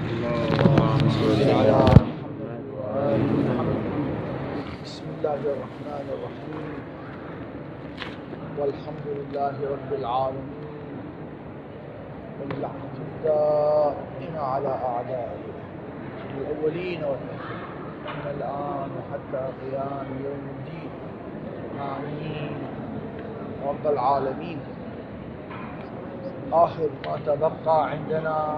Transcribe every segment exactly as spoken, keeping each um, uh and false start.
اللهم صل على محمد وآل محمد. بسم الله الرحمن الرحيم، والحمد لله رب العالمين، واللعنة الدائمة على أعدائه الأولين والآخرين من الآن وحتى قيام يوم الدين. آمين رب العالمين. آخر ما تبقى عندنا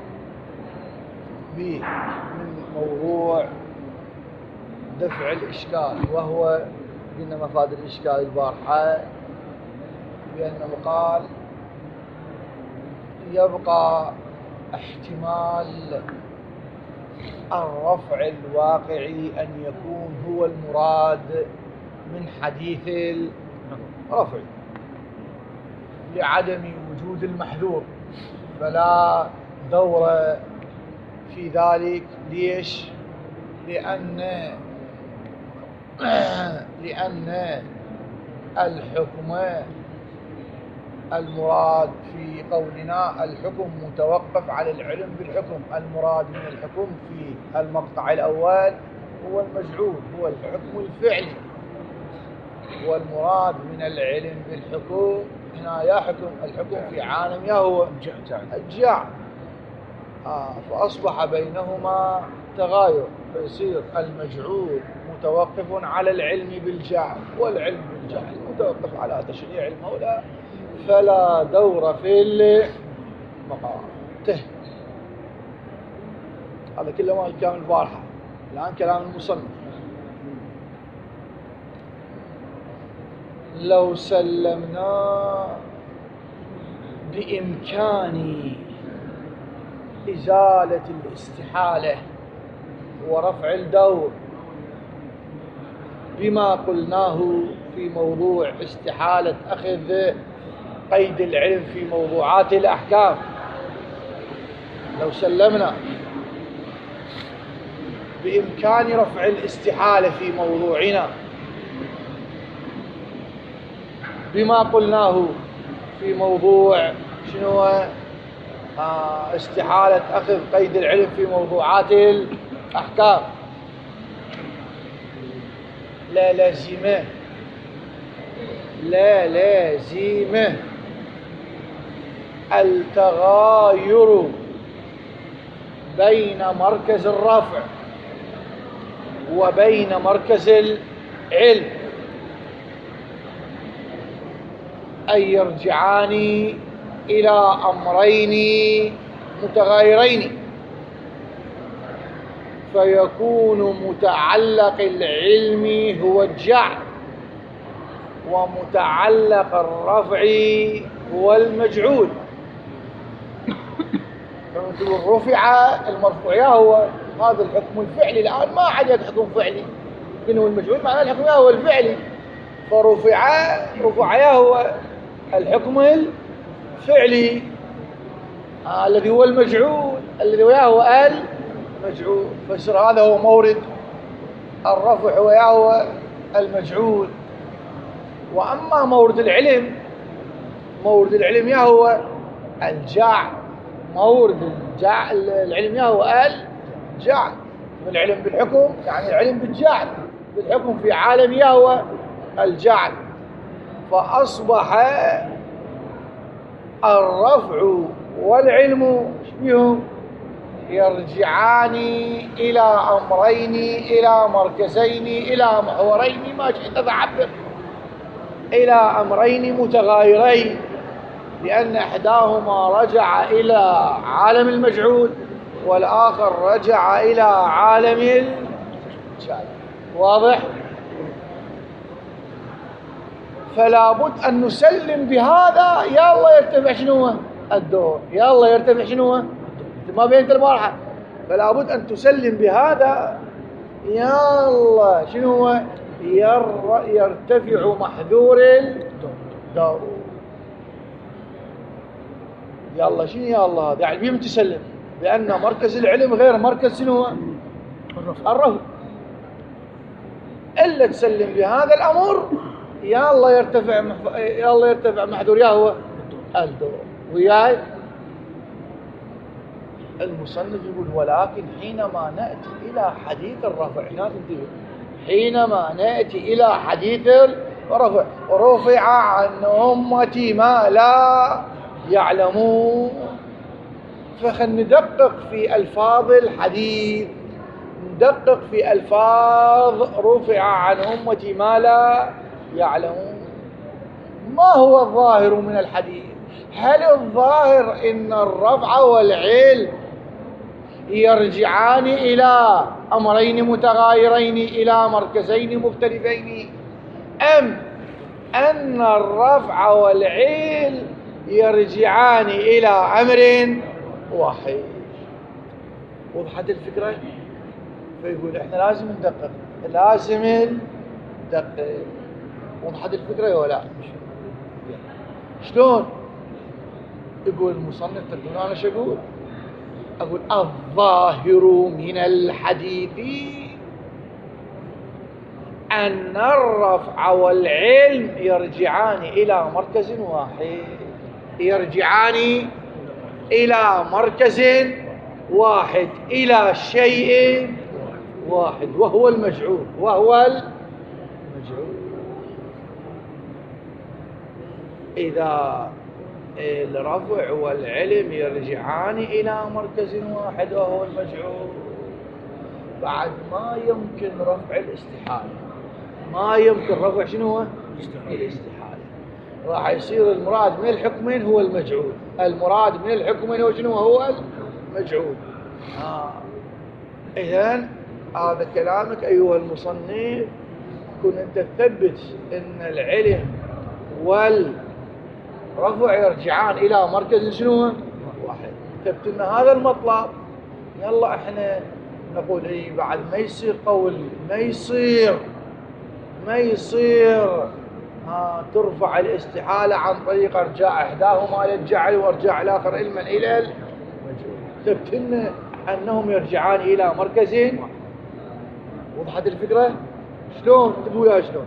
به من موضوع دفع الإشكال، وهو قلنا مفاد الإشكال البارحة بأنه قال يبقى احتمال الرفع الواقعي أن يكون هو المراد من حديث الرفع لعدم وجود المحذور، فلا دور في ذلك. ليش؟ لأن لأن الحكم المراد في قولنا الحكم متوقف على العلم بالحكم. المراد من الحكم في المقطع الأول هو المجعول، هو الحكم الفعلي، والمراد من العلم بالحكم هنا يا حكم الحكم في عالم يا هو الجعل. آه فأصبح بينهما تغاير، فيصير المجعول متوقف على العلم بالجعل، والعلم بالجعل متوقف على تشريع المولى، فلا دور في المقام. هذا كله ما كان البارحة. الآن كلام المصنف. لو سلمنا بإمكان إزالة الاستحالة ورفع الدور بما قلناه في موضوع استحالة أخذ قيد العلم في موضوعات الأحكام، لو سلمنا بإمكان رفع الاستحالة في موضوعنا بما قلناه في موضوع شنو آه استحالة أخذ قيد العلم في موضوعات الأحكام، لا لازمه لا لازمه التغاير بين مركز الرفع وبين مركز العلم أن يرجعان إلى أمرين متغايرين، فيكون متعلق العلم هو الجعل، ومتعلق الرفع هو المجعول. فنقول رفع المرفوع هو هذا الحكم الفعلي. الآن ما عاد حكم فعلي، إنه المجعول معناه الحكم هو الفعلي، فرفع رفع هو الحكم الفعلي آه الذي هو المجعول، الذي وياه هو المجعول، فيصير هذا هو مورد الرفع وياه هو المجعول. وأما مورد العلم، مورد العلم يا هو الجعل، مورد الجعل العلم يا هو الجعل. العلم بالحكم يعني العلم بالجعل، بالحكم في عالم يا هو الجعل. فأصبح الرفع والعلم بهم يرجعان إلى أمرين، إلى مركزين، إلى محورين، ما شئت فعبر، إلى أمرين متغايرين، لأن إحداهما رجع إلى عالم المجعول والآخر رجع إلى عالم الجعل. واضح؟ فلا بد أن نسلم بهذا. يا الله يرتفع شنو الدور، يا الله يرتفع شنو ما بينت البارحة. فلا بد أن تسلم بهذا. يا الله شنو يرتفع محذور الدور. يا الله شنو يا الله هذا يعني بهم تسلم بأن مركز العلم غير مركز شنو الرفع. إلا تسلم بهذا الأمر يا الله يرتفع مح... يا الله يرتفع محذور يا هو الدور وياي. المصنف يقول ولكن حينما نأتي إلى حديث الرفع، هنا تنتبه، حينما نأتي إلى حديث الرفع، رفع عن أمتي ما لا يعلمون، فخل ندقق في ألفاظ الحديث، ندقق في ألفاظ رفع عن أمتي ما لا يعلمون. ما هو الظاهر من الحديث؟ هل الظاهر إن الرفع والعلم يرجعان إلى أمرين متغايرين، إلى مركزين مختلفين، أم أن الرفع والعلم يرجعان إلى أمر واحد؟ وضحت الفكرة؟ فيقول إحنا لازم ندقق، لازم ندقق. وضحت الفكرة ولا لا؟ شلون؟ يقول المصنف تدرون أنا شو أقول؟ أقول الظاهر من الحديث أن الرفع والعلم يرجعان إلى مركز واحد، يرجعان إلى مركز واحد، إلى شيء واحد، وهو المجعول، وهو المجعول. إذا الرفع والعلم يرجعان إلى مركز واحد وهو المجعول، بعد ما يمكن رفع الاستحالة، ما يمكن رفع شنو هو؟ الاستحالة. راح يصير المراد من الحكمين هو المجعول، المراد من الحكمين هو شنو؟ هو المجعول. آه. إذن هذا كلامك أيها المصنف، كن أنت تثبت أن العلم والرفع يرجعان إلى مركز شنو؟ واحد. ثبت أن هذا المطلب، يلا إحنا نقول إيه بعد ما يصير قول، ما يصير ما يصير ها ترفع الاستحالة عن طريق ارجاع احداهما الى الجعل وارجاع الاخر علما الى المجعول. ثبتنا انهم يرجعان الى مركز. وضحت الفكرة؟ شلون تقول يا شلون؟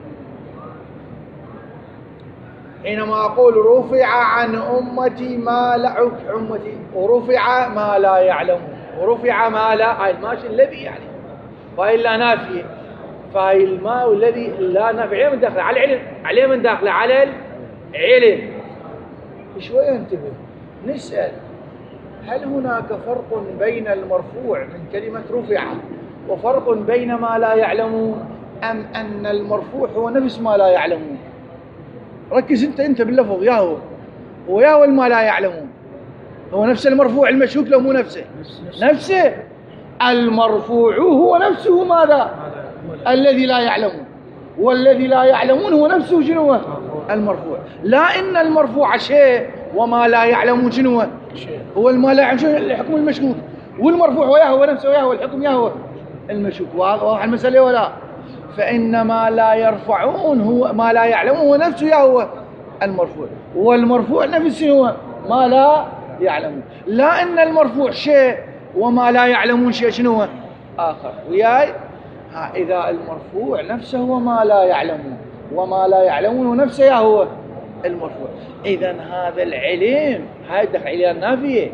حينما اقول رفع عن امتي ما لا امتي، ورفع ما لا يعلمون، ورفع ما لا، هاي الماشي الذي يعني فهي لا نافيه، فهي الماء الذي لا نافيه من داخله على العلم، عليه من داخله على العلم. شويه انتبه نسأل، هل هناك فرق بين المرفوع من كلمة رفع وفرق بين ما لا يعلمون، أم أن المرفوع هو نفس ما لا يعلمون؟ ركز انت انت باللفظ، يا هو هو يا هو ما لا يعلمون، هو نفس المرفوع المشكوك لو مو نفسه؟ نفسه. المرفوع هو نفسه ماذا؟ الذي لا يعلمون، والذي لا يعلمون هو نفسه شنو؟ المرفوع. لا إن المرفوع شيء وما لا يعلمون شنو هو؟ ما لا يعلمون شنو؟ الحكم المشكوك، والمرفوع هو يا هو نفسه، يا هو الحكم، يا هو المشكوك. واضح المسألة ولا؟ فإن ما لا يرفعون هو ما لا يعلمون هو نفسه يا هو المرفوع، والمرفوع نفسه هو ما لا يعلمون. لا إن المرفوع شيء وما لا يعلمون شيء شنو آخر. وياي؟ ها إذا المرفوع نفسه هو ما لا يعلمون، وما لا يعلمون نفسه يا هو المرفوع، إذن هذا العلم، هاي دخل إلى النافية،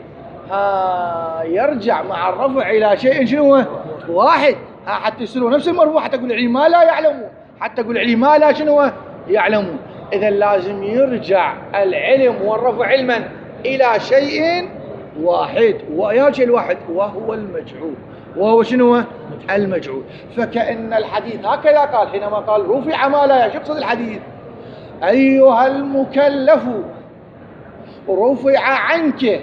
ها يرجع مع الرفع إلى شيء شنو واحد. ها حتى يصيروا نفس المرفوع، حتى تقول العلم ما لا يعلمون، حتى تقول العلم ما لا شنو يعلمون. إذن لازم يرجع العلم والرفع علما إلى شيء واحد، ويا شيء الواحد وهو المجعول، وهو شنو المجعول. فكأن الحديث هكذا قال حينما قال رفع ما لا يقصد الحديث أيها المكلف رفع عنك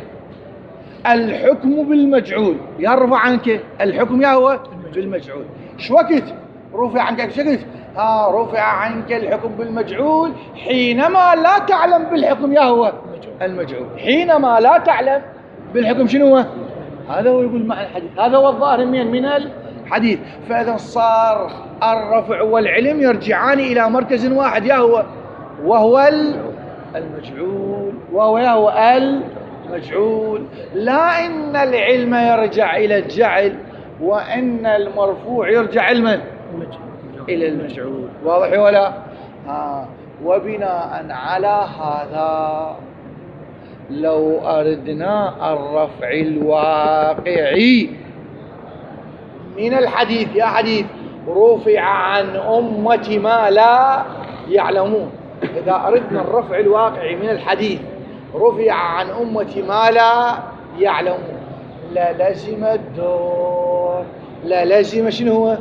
الحكم بالمجعول، يرفع عنك الحكم يا هو بالمجعول. شو وقت رفع عنك؟ شو وقت؟ ها رفع عنك الحكم بالمجعول حينما لا تعلم بالحكم يا هو المجعول، حينما لا تعلم بالحكم شنو هو؟ هذا هو يقول معنى الحديث، هذا هو الظاهر من من الحديث. فإذا صار الرفع والعلم يرجعان إلى مركز واحد يا هو وهو المجعول، وهو يا هو المجعول. لا إن العلم يرجع إلى الجعل، وإن المرفوع يرجع علما إلى المجعول. واضح ولا؟ ها. وبناء على هذا لو أردنا الرفع الواقعي من الحديث، يا حديث رفع عن أمة ما لا يعلمون، إذا أردنا الرفع الواقعي من الحديث رفع عن أمة ما لا يعلمون للزم الدور، للزم شنو هو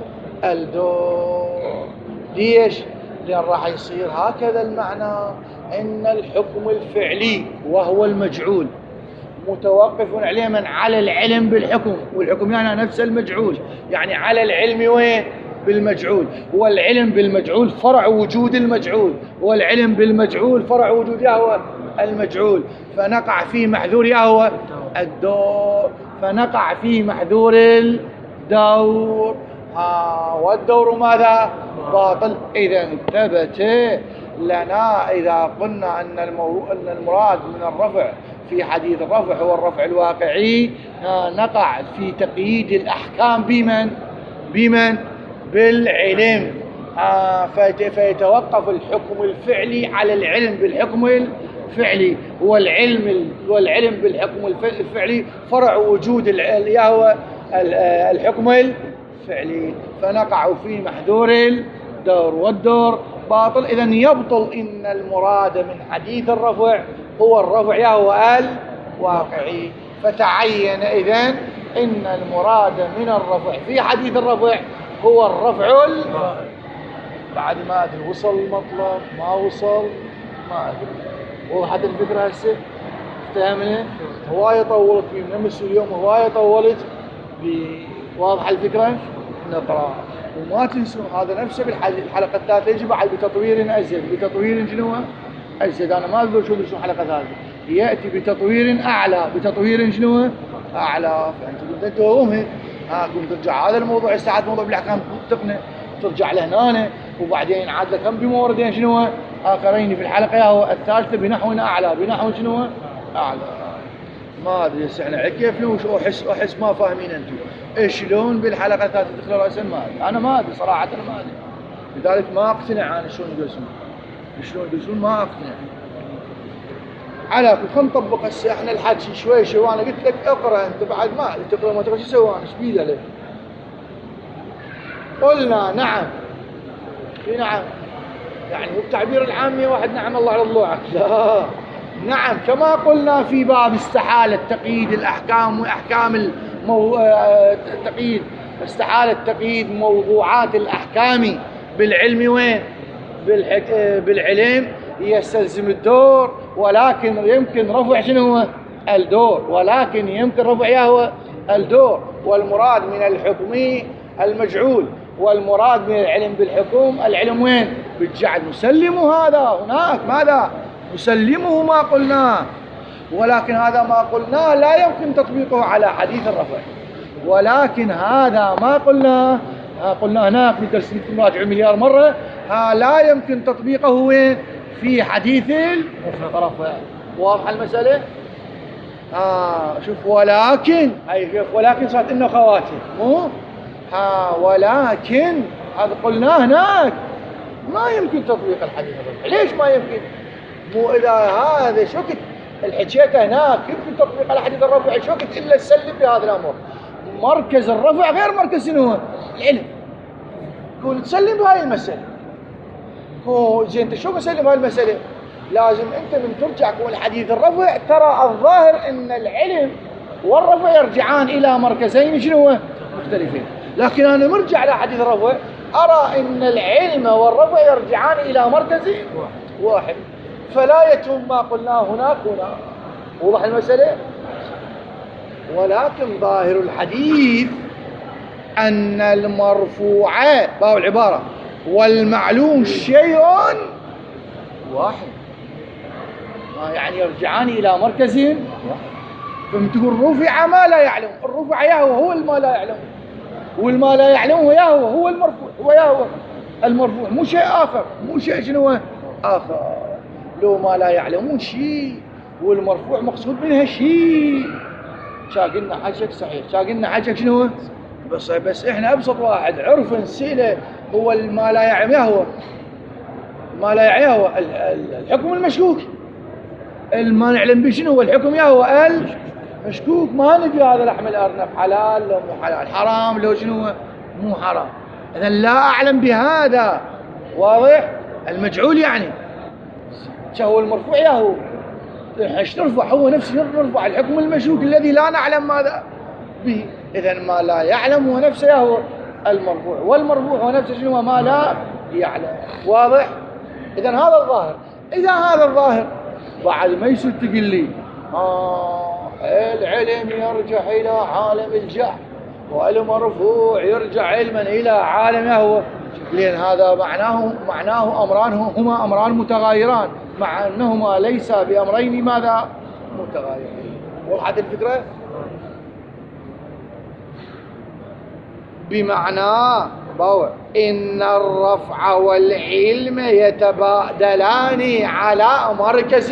الدور. ليش؟ لأن راح يصير هكذا المعنى، إن الحكم الفعلي وهو المجعول متوقف عليه من على العلم بالحكم، والحكم يعني نفس المجعول، يعني على العلم وين بالمجعول، والعلم بالمجعول فرع وجود المجعول، والعلم بالمجعول فرع وجود يهوى المجعول، فنقع في محذور يهوى الدور، فنقع في محذور الدور. ها والدور ماذا؟ باطل. إذا ثبت لنا إذا قلنا أن أن المراد من الرفع في حديث الرفع هو الرفع الواقعي، نقع في تقييد الأحكام بمن؟ بمن؟ بالعلم. فيتوقف الحكم الفعلي على العلم بالحكم الفعلي، والعلم والعلم بالحكم الفعلي فرع وجود يهوى الحكم الفعلي، فنقع في محذور الدور، والدور باطل. إذن يبطل إن المراد من حديث الرفع هو الرفع يهوى الواقعي، فتعين إذن إن المراد من الرفع في حديث الرفع هو الرفع ال... بعد ما أدري وصل المطلب ما وصل ما أدري. وضحت الفكرة هسه؟ افتهمني؟ هواية طولت فيه من أمس اليوم، هواية طولت. واضحة الفكرة؟ نقرأ وما تنسون هذا نفسه بالحلقة الثالثة يجي بعد بتطوير أزيد، بتطوير شنو أزيد. أنا ما أقول شو شو حلقة ثالثة، يأتي بتطوير أعلى، بتطوير شنو أعلى. فأنت قلت توهمه، ها كنت ترجع هذا الموضوع ساعات موضوع بالأحكام تقنع ترجع لهنا، وبعدين عاد لك كم بموردين شنو آخرين في الحلقة هو الثالثة بنحو أعلى، بنحو شنو أعلى. ما أدري احنا كيف وش أحس أحس ما فاهمين أنتم شلون بالحلقة الثالثة تدخل رأسا، ما أدري أنا ما أدري صراحة، أنا ما أدري، لذلك ما أقتنع أنا شلون يدرسون شلون يدرسون ما أقتنع. على كل خلينا نطبق هسه احنا الحكي شوي شوي. أنا قلت لك اقرأ أنت بعد ما تقرأ ما تقرأ شو سوى أنا شبيله لك. قلنا نعم في نعم يعني مو بتعبير العامي واحد نعم الله على الله، لا نعم كما قلنا في باب استحالة تقييد الأحكام وأحكام المو... تقييد استحالة تقييد موضوعات الأحكام بالعلم وين بالحك... بالعلم يستلزم الدور، ولكن يمكن رفع شنو هو الدور، ولكن يمكن رفع يهوى الدور. والمراد من الحكم المجعول، والمراد من العلم بالحكم العلم وين بالجعل. نسلم هذا هناك ماذا نسلمه ما قلناه، ولكن هذا ما قلناه لا يمكن تطبيقه على حديث الرفع، ولكن هذا ما قلناه قلنا هناك بدرس نراجع مليار مرة، ها لا يمكن تطبيقه وين في حديث الرفع. واضحة المسألة؟ آه شوف ولكن أي شوف ولكن صارت إنه خواتم مو ها، ولكن هذا قلناه هناك ما يمكن تطبيق الحديث الرفع. ليش ما يمكن؟ مو إذا هذا شكت الحكيته هناك يمكن تطبيق على حديث الرفع شكت إلا تسلم بهذا الأمر. مركز الرفع غير مركز شنو العلم، كون تسلم بهاي المسألة. هو زين انت شو مسلم بهاي المسألة؟ لازم انت من ترجع كون حديث الرفع ترى الظاهر ان العلم والرفع يرجعان الى مركزين شنو مختلفين، لكن انا مرجع على حديث الرفع ارى ان العلم والرفع يرجعان الى مركز واحد، فلا يتم ما قلناه هناك هنا. وضح المسألة؟ ولكن ظاهر الحديث أن المرفوع باو العبارة والمعلوم شيء واحد، يعني يرجعان إلى مركز واحد. فمتقول رفع ما لا يعلم، الرفع يهوى هو الما لا يعلم، والما لا يعلم يهوى هو المرفوع، هو يهوى المرفوع مو شيء آخر، مو شيء شنو آخر. لو ما لا يعلمون شيء والمرفوع مقصود منها شيء شاقلنا حاجك صحيح، شاقلنا حاجك شنو بس بس احنا ابسط واحد عرف نسيله هو ما لا يعلم يهوى ما لا يعلم يهوى الحكم المشكوك. ما نعلم به شنو هو الحكم، يا هو المشكوك. ما ندري هذا لحم الأرنب حلال لو مو حلال، حرام لو شنو مو حرام. إذا لا أعلم بهذا، واضح؟ المجعول يعني هو المرفوع، يا هو ايش نرفع؟ هو نفسه نرفع الحكم المشكوك الذي لا نعلم ماذا به. إذا ما لا يعلم هو نفسه يا هو المرفوع، والمرفوع هو نفسه شنو؟ ما لا يعلم. واضح؟ إذا هذا الظاهر. إذا هذا الظاهر بعد ما يصير تقول لي آه العلم يرجع إلى عالم الجهل، والمرفوع يرجع علما إلى عالم يهوى، لأن هذا معناه معناه أمران هما أمران متغايران، مع أنهما ليس بأمرين ماذا متغايرين. وضحت الفكرة؟ بمعنى بوع إن الرفع والعلم يتبادلان على مركز.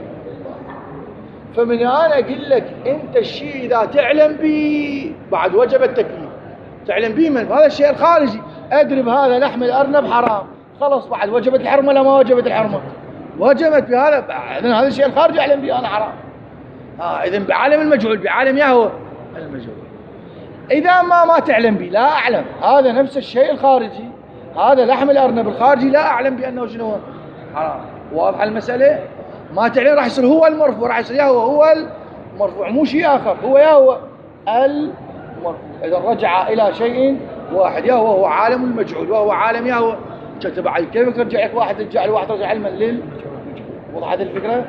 فمن أنا أقول لك أنت الشيء إذا تعلم به بعد وجب التكليف، تعلم به من هذا الشيء الخارجي، أدري بهذا لحم الأرنب حرام، خلص بعد وجبت الحرمة لا ما وجبت الحرمة؟ وجبت بهذا. إذن هذا الشيء الخارجي أعلم به أنا حرام. آه إذن بعالم المجهول، بعالم يهوى المجهول. إذا ما ما تعلم به، لا أعلم هذا نفس الشيء الخارجي، هذا لحم الأرنب الخارجي لا أعلم بأنه شنو حرام. واضح المسألة؟ ما تعلم راح يصير هو المرفوع، راح يصير يهوى هو المرفوع مو شيء آخر، هو يهوى المرفوع. إذا رجع إلى شيء واحد، يهوى هو عالم المجهول وهو عالم يهوى. كتب على كيف ترجع لك واحد ترجع لواحد رجع علما لل. وضحت الفكرة؟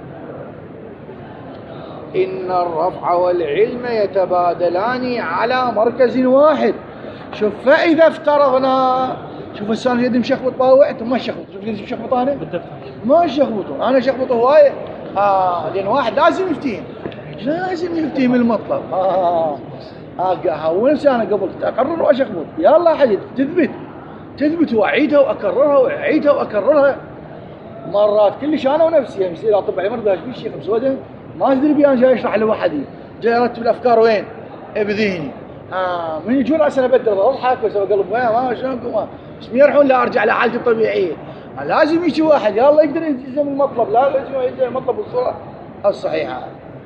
إن الرفع والعلم يتبادلان على مركز واحد. شوف، فإذا افترضنا، شوف السنة يدي مشخبط باوع، انتم ما شخبط، شوف يدي مشخبط أنا ما شخبطون، أنا شخبطه هواية. آه لأن واحد لازم يفتهم، لازم يفتهم المطلب. آه آه هو نفسي أنا قبل أقرر وأشخبط، يلا حدث تثبت تثبت وأعيدها وأكررها وأعيدها وأكررها مرات كلش أنا ونفسي. يعني يصير أطبع لي مرة في شيء مسودة ما أدري بي، أنا جاي أشرح لوحدي، جاي أرتب الأفكار وين بذهني. آه من يجون عشان أبدر أضحك وأسوي قلب وين ما شلونكم، بس يرحون لا أرجع لحالتي الطبيعية. آه لازم يجي واحد يلا يقدر يلزم المطلب، لا لازم يلزم المطلب بالصورة الصحيحة.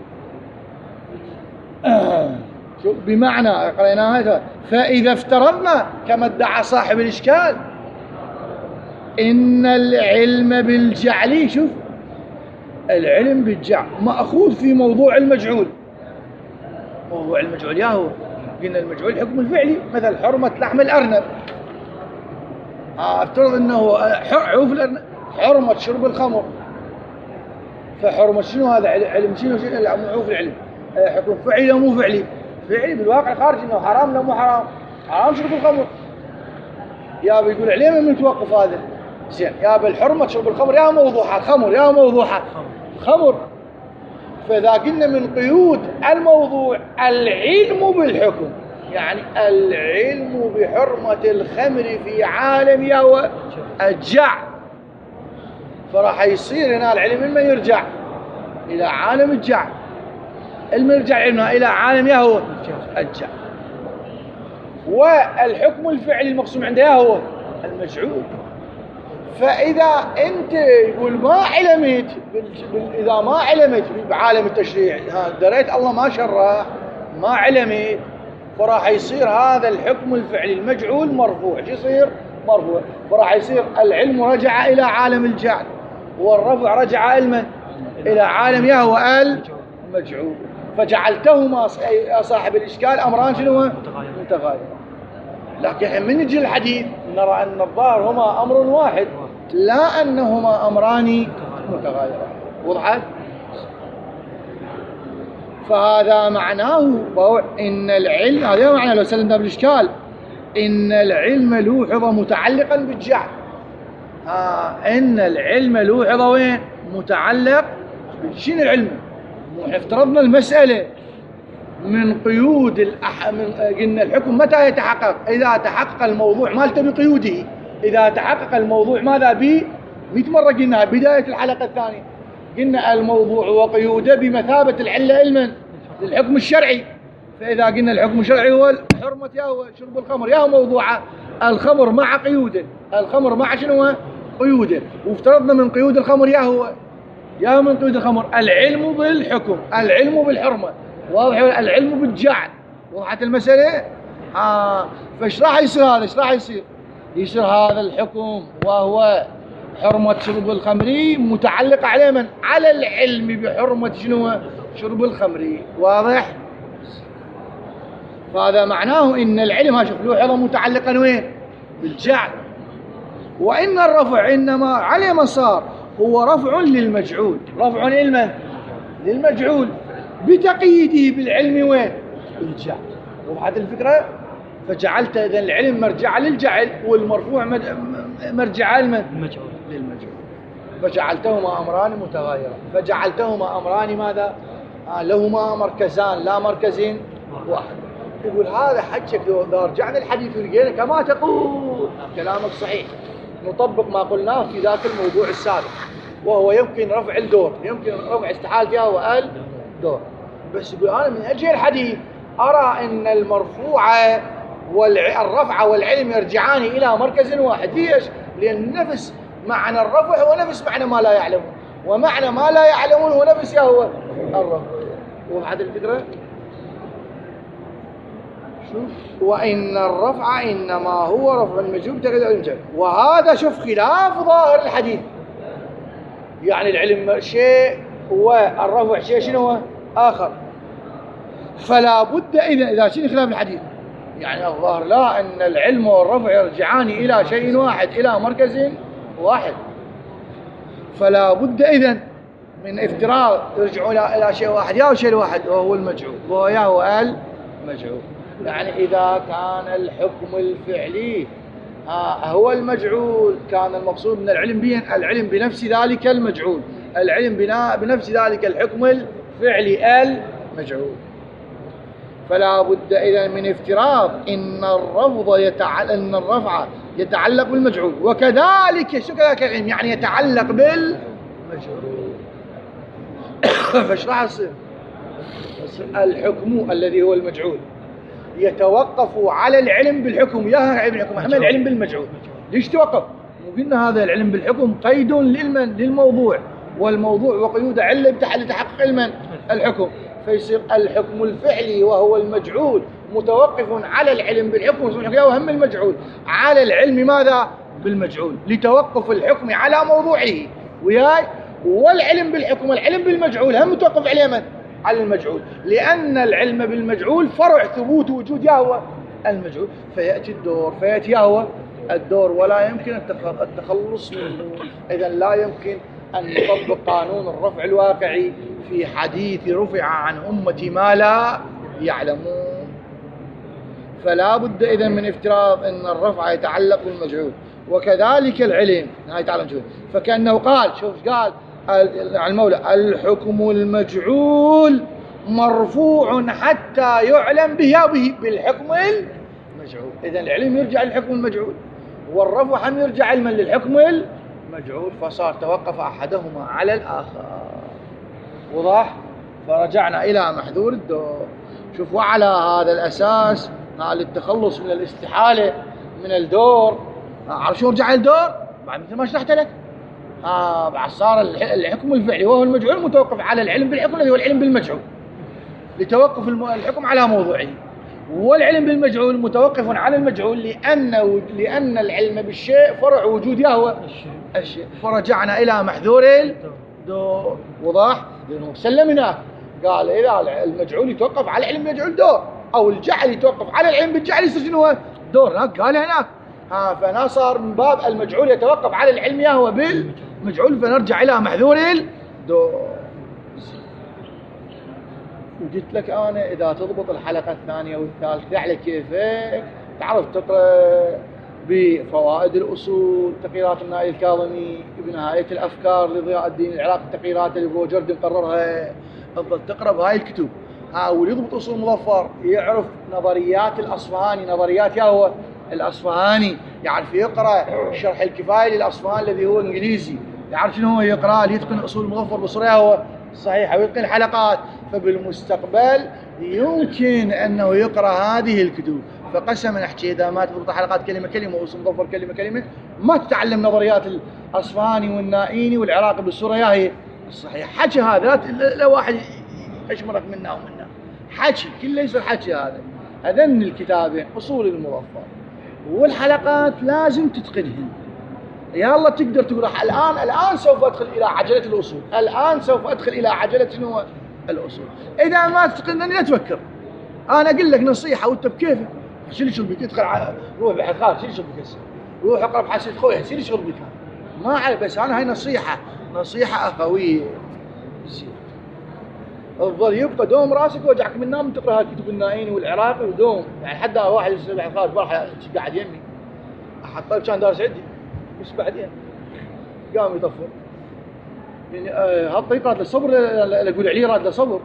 آه شوف بمعنى قريناها هذا. فإذا افترضنا كما ادعى صاحب الإشكال إن العلم بالجعل، شوف العلم بالجعل مأخوذ في موضوع المجعول. موضوع المجعول ياهو قلنا المجعول حكم الفعلي، مثل حرمة لحم الأرنب. افترض انه عوف الأرنب حرمة شرب الخمر، فحرمة شنو هذا علم شنو شنو عوف العلم حكم فعلي لو مو فعلي؟ فعلي بالواقع الخارجي انه حرام لو مو حرام؟ حرام شرب الخمر. يا بيقول عليه من متوقف هذا زين، يا بالحرمة شرب الخمر يا موضوعات خمر يا موضوعات خمر. فإذا قلنا من قيود الموضوع العلم بالحكم، يعني العلم بحرمة الخمر في عالم يهوى الجعل، فراح يصير هنا العلم من يرجع إلى عالم الجعل، علم يرجع علمنا إلى عالم يهوى الجعل. والحكم الفعلي المقسوم عنده يهوى المجعول. فإذا أنت يقول ما علمت إذا ما علمت بعالم التشريع، دريت الله ما شرع ما علمت، فراح يصير هذا الحكم الفعلي المجعول مرفوع. شو يصير؟ مرفوع. فراح يصير العلم رجع إلى عالم الجعل، والرفع رجع علما إلى عالم يهوى المجعول. فجعلتهما صاحب الإشكال أمران شنو؟ متغايران. لكن من يجي الحديث نرى أن الظاهر هما أمر واحد، لا أنهما أمران متغايران. وضحت؟ فهذا معناه إن العلم، هذا معنى لو سلمنا بالإشكال إن العلم لوحظ متعلقا بالجعل. آه إن العلم لوحظ وين؟ متعلق شنو العلم؟ افترضنا المسألة من قيود الأح... من قلنا الحكم متى يتحقق؟ إذا تحقق الموضوع مالته بقيوده. إذا تحقق الموضوع ماذا به؟ مئة مرة قلنا بداية الحلقة الثانية، قلنا الموضوع وقيوده بمثابة العلة علما للحكم الشرعي. فإذا قلنا الحكم الشرعي هو حرمة يهوى شرب الخمر، يهوى موضوعه الخمر مع قيوده، الخمر مع شنو؟ قيوده. وافترضنا من قيود الخمر يهوى يا من قيود الخمر العلم بالحكم، العلم بالحرمة، واضح؟ العلم بالجعل. وضحت المسألة؟ آه فايش راح يصير هذا؟ ايش راح يصير؟ يصير هذا الحكم وهو حرمة شرب الخمر متعلقة على من؟ على العلم بحرمة شنو؟ شرب الخمر. واضح؟ فهذا معناه ان العلم ها شوف له حرمة متعلقة وين؟ بالجعل. وان الرفع انما على مسار هو رفع للمجعول، رفع للمن؟ للمجعول بتقييده بالعلم وين؟ بالجعل. وضحت الفكرة؟ فجعلت إذن العلم مرجع للجعل والمرفوع مرجع لمن؟ المجعول. للمجعول. فجعلتهما أمران متغايران، فجعلتهما أمران ماذا؟ آه لهما مركزان لا مركزين واحد. يقول هذا حجك لو رجعنا الحديث ولقينا كما تقول كلامك صحيح، نطبق ما قلناه في ذاك الموضوع السابق، وهو يمكن رفع الدور، يمكن رفع استحال فيها وقال دور. بس يقول أنا من أجل الحديث أرى أن المرفوع والرفع والعلم يرجعان إلى مركز واحد. ليش؟ لأن نفس معنى الرفع هو نفس معنى ما لا يعلمون، ومعنى ما لا يعلمون هو نفس هو الرفع. وبعد الفكرة شوف، وإن الرفع إنما هو رفع المجهول تقييد المجهول، وهذا شوف خلاف ظاهر الحديث. يعني العلم شيء والرفع شيء شنو هو؟ آخر. فلا بد إذا إذا شنو خلاف الحديث؟ يعني الظاهر لا، أن العلم والرفع يرجعان إلى شيء واحد، إلى مركز واحد. فلا بد إذن من افتراض يرجعون إلى شيء واحد، يا شيء واحد وهو المجعول، وهو يا هو المجعول. يعني إذا كان الحكم الفعلي هو المجعول كان المقصود من العلم به العلم بنفس ذلك المجعول، العلم بنفس ذلك الحكم الفعلي المجعول. فلا بد إذا من افتراض إن الرفض يتعلق أن الرفع يتعلق بالمجعول، وكذلك شو كذلك العلم يعني يتعلق بالمجعول. فايش راح يصير؟ الحكم الذي هو المجعول يتوقف على العلم بالحكم، يا علم الحكم احنا العلم بالمجعول. ليش توقف؟ وقلنا هذا العلم بالحكم قيد للمن؟ للموضوع، والموضوع وقيود علة لتحقق المن؟ الحكم. فيصير الحكم الفعلي وهو المجعول متوقف على العلم بالحكم، وهم المجعول على العلم ماذا؟ بالمجعول، لتوقف الحكم على موضوعه وياي. والعلم بالحكم العلم بالمجعول هم متوقف عليه من؟ على المجعول، لأن العلم بالمجعول فرع ثبوت وجود يهوى المجعول. فيأتي الدور فيأتي يهوى الدور ولا يمكن التخلص منه. إذا لا يمكن أن نطبق قانون الرفع الواقعي في حديث رفع عن أمة ما لا يعلمون. فلا بد إذن من افتراض أن الرفع يتعلق بالمجعول، وكذلك العلم يتعلق بالمجعول. فكأنه قال شوف قال المولى الحكم المجعول مرفوع حتى يعلم به به بالحكم المجعول. إذن العلم يرجع للحكم المجعول، والرفع هم يرجع علما للحكم المجعول، فصار توقف أحدهما على الآخر. وضح؟ فرجعنا إلى محذور الدور. شوف، وعلى هذا الأساس على التخلص من الاستحالة من الدور. عارف شو رجع الدور؟ بعد مثل ما شرحت لك آه بعد صار الحكم الفعلي وهو المجعول متوقف على العلم بالحكم الذي هو العلم بالمجعول، لتوقف الحكم على موضوعه. والعلم بالمجعول متوقف على المجعول لأن لأن العلم بالشيء فرع وجود يهوى الشيء. فرجعنا إلى محذور الدور. وضح؟ لأنه سلم هناك قال إذا المجعول يتوقف على العلم بالمجعول دور، أو الجعل يتوقف على العلم بالجعل يصير شنو دور. هناك قال هناك ها فنا صار من باب المجعول يتوقف على العلم يهوى بالمجعول، فنرجع إلى محذور الدور. وقلت لك أنا إذا تضبط الحلقة الثانية والثالثة على كيفك تعرف تقرأ بفوائد الأصول تقريرات النائي الكاظمي بنهاية الأفكار لضياء الدين العراقي، التقريرات اللي بوجرد مقررها، تفضل تقرأ بهاي الكتب. ها واللي يضبط أصول مظفر يعرف نظريات الأصفهاني، نظريات يهوى الأصفهاني، يعرف يقرأ شرح الكفاية للأصفهاني الذي هو إنجليزي، يعرف شنو هو يقرأ ليتقن أصول مظفر بصورة يهوى صحيحة ويتقن الحلقات. فبالمستقبل يمكن أنه يقرأ هذه الكتب. فقسما أحكي إذا ما تضبط حلقات كلمة كلمة وأصول مظفر كلمة كلمة ما تتعلم نظريات الأصفهاني والنائيني والعراقي بالصورة ياهي صحيح. حكي هذا لا, لا واحد يشمرك منا ومنا، حكي كله يصير حكي. هذا هذن الكتابين أصول المظفر، والحلقات لازم تتقنهن. يا الله تقدر تقول الآن الآن سوف أدخل إلى عجلة الأصول، الآن سوف أدخل إلى عجلة شنو الأصول. إذا ما تتقنني لا تفكر. أنا أقول لك نصيحة وأنت بكيفك، شيل شربك، ادخل روح بحلقات، شيل شربك هسه، روح اقرا بحاسة خويا، شيل شربك. ما عليه، بس أنا هاي نصيحة، نصيحة أخوية. افضل يبقى دوم راسك وجعك من النوم تقرا هالكتب النائين والعراقي ودوم. يعني حتى واحد يسمع الخارج البارحه قاعد يمي احد طيب كان دارس عندي، بس بعدين قام يطفر. يعني هالطريقه راد للصبر، اقول عليه راد للصبر.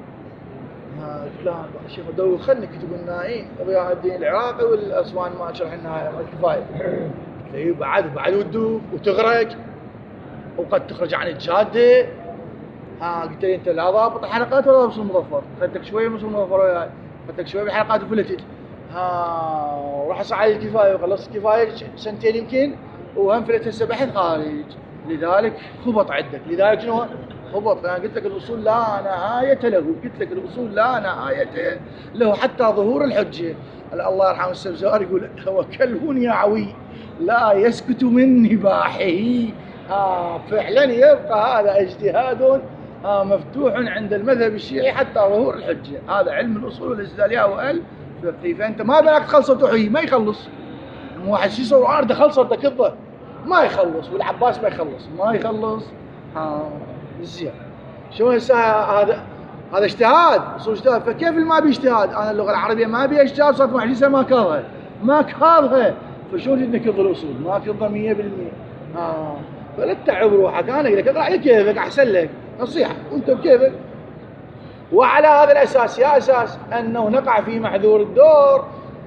لا شيخ دور خلني كتب النائين ضياء الدين العراقي والاسوان ما شرح لنا الكفايه. تلاقيه بعد بعد ودوك وتغرق وقد تخرج عن الجاده. ها قلت لي انت لا ضابط الحلقات ولا ضابط المظفر، خدتك شويه من المظفر وياي، خدتك شويه بالحلقات وفلتت. ها وراح اصعد على الكفايه وخلصت الكفايه سنتين يمكن، وهم فلت هسه بحث خارج. لذلك خبط عندك، لذلك شنو خبط. انا قلت لك الاصول لا نهايه له، قلت لك الاصول لا نهايه له حتى ظهور الحجه. الله يرحمه السبزار يقول هو كلب يعوي لا يسكت من نباحه. آه فعلا يبقى هذا اجتهاد آه مفتوح عند المذهب الشيعي حتى ظهور الحجه. هذا علم الاصول والاستدلاليه والفقه. فانت ما بالك تخلص وتحيي، ما يخلص. واحد شي يصور عارضه خلصت كذبه ما يخلص، والعباس ما يخلص ما يخلص. ها زين شو هسه هذا هذا اجتهاد، اصول اجتهاد. فكيف ما بيجتهاد؟ انا اللغه العربيه ما بيها اجتهاد، صارت عشرين سنه ما كاظها ما كاظها. فشلون جدنا كذب الاصول؟ ما كذبها مية بالمية. ها فلا تتعب روحك. انا اقول لك اقرا على كيفك احسن لك نصيحه وانت بكيفك. وعلى هذا الاساس يا اساس انه نقع في محذور الدور.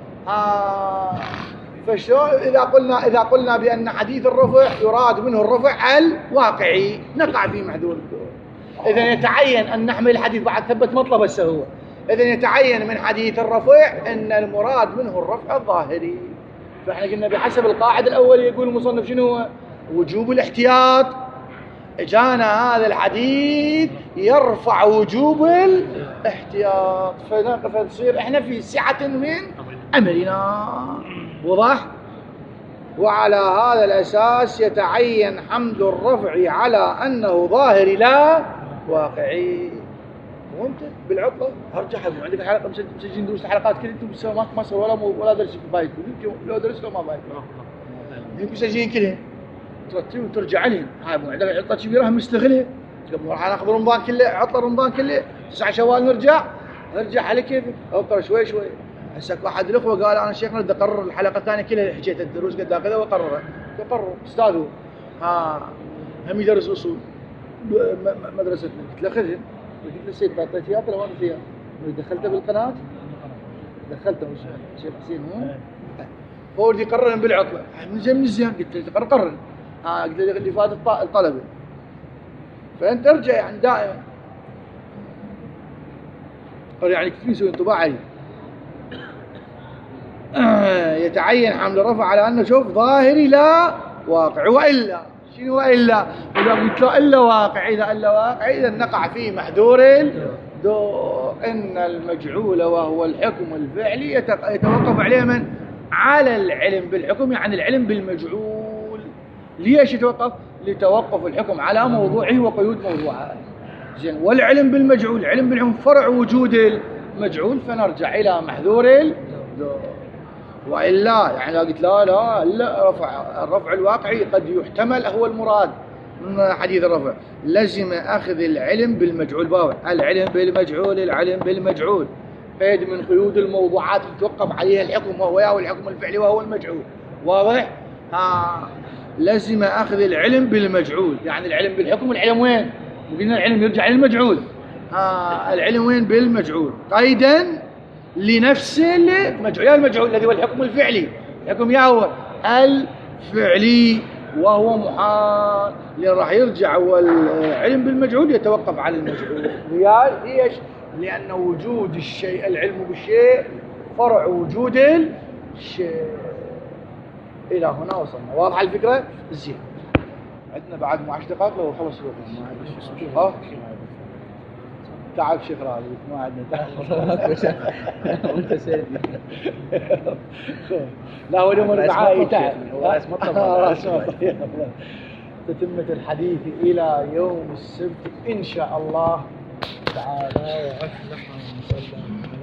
آه فشلون اذا قلنا اذا قلنا بان حديث الرفع يراد منه الرفع الواقعي نقع في محذور الدور. اذا يتعين ان نحمل الحديث بعد ثبت مطلب هسه هو. اذا يتعين من حديث الرفع ان المراد منه الرفع الظاهري. فاحنا قلنا بحسب القاعده الاوليه يقول المصنف شنو هو؟ وجوب الاحتياط. اجانا هذا الحديث يرفع وجوب الاحتياط، فنصير احنا في سعة من امرنا. وضح؟ وعلى هذا الاساس يتعين حمل الرفع على انه ظاهري لا واقعي. وانت بالعطله ارجع عندك حلقه مسجلين دروس الحلقات كلها انتم ما ما ولا ولا درس فايدكم، يمكن لو درستوا ما فايدكم، يمكن مسجلين كلها ترتب وترجع لهم. هاي مو عندك عطله كبيره هم مستغلها. قبل راح ناخذ رمضان كله، عطله رمضان كله تسعة شوال نرجع نرجع على كيفك اقرا شوي شوي. هسه واحد الاخوه قال انا شيخنا بدي اقرر الحلقه الثانيه كلها حكيت الدروس قد اخذها واقررها. اقرر استاذ ها هم يدرس اصول مدرستنا. قلت له خذها، قلت له سيد اعطيت اياه ولا ما اعطيت اياه؟ دخلته بالقناه دخلته الشيخ حسين هو هو اللي يقرر بالعطله من زين من الزين. قلت له تقرر قرر. ها قلت له اللي فات الطلبه. فانت ارجع يعني دائما يعني كثير يسوي انطباع عليه. يتعين حمل الرفع على انه شوف ظاهري لا واقع. والا شنو والا؟ اذا قلت له الا واقع، اذا الا واقع اذا نقع في محذور الدور. ان المجعول وهو الحكم الفعلي يتوقف عليه من؟ على العلم بالحكم، يعني العلم بالمجعول. ليش يتوقف؟ لتوقف الحكم على موضوعه وقيود موضوعه. زين والعلم بالمجعول، علم بالحكم فرع وجود المجعول، فنرجع الى محذور الدور. والا يعني لا قلت لا لا لا رفع الرفع الواقعي قد يحتمل هو المراد من حديث الرفع. لزم اخذ العلم بالمجعول. باوع العلم بالمجعول، العلم بالمجعول قيد من قيود الموضوعات يتوقف عليها الحكم وهو يا الحكم الفعلي وهو المجعول. واضح؟ ها لزم اخذ العلم بالمجعول، يعني العلم بالحكم. العلم وين؟ قلنا العلم يرجع للمجعول. ها العلم وين؟ بالمجعول قيدا لنفس المجعول. المجعول الذي هو الحكم الفعلي. الحكم يا هو الفعلي وهو محال، لأن راح يرجع والعلم بالمجعول يتوقف على المجعول. ليش؟ لأن وجود الشيء، العلم بالشيء فرع وجود الشيء. إلى هنا وصلنا. واضحة الفكرة؟ زين. عندنا بعد مع عشر دقائق لو خلص الوقت. ها تعب شيخ راضي ما عندنا تعب. وانت سيدي. لا هو اليوم الرباعي تعب. هو راس مطلب. تتمة الحديث إلى يوم السبت إن شاء الله تعالى. وأفلح من صلى.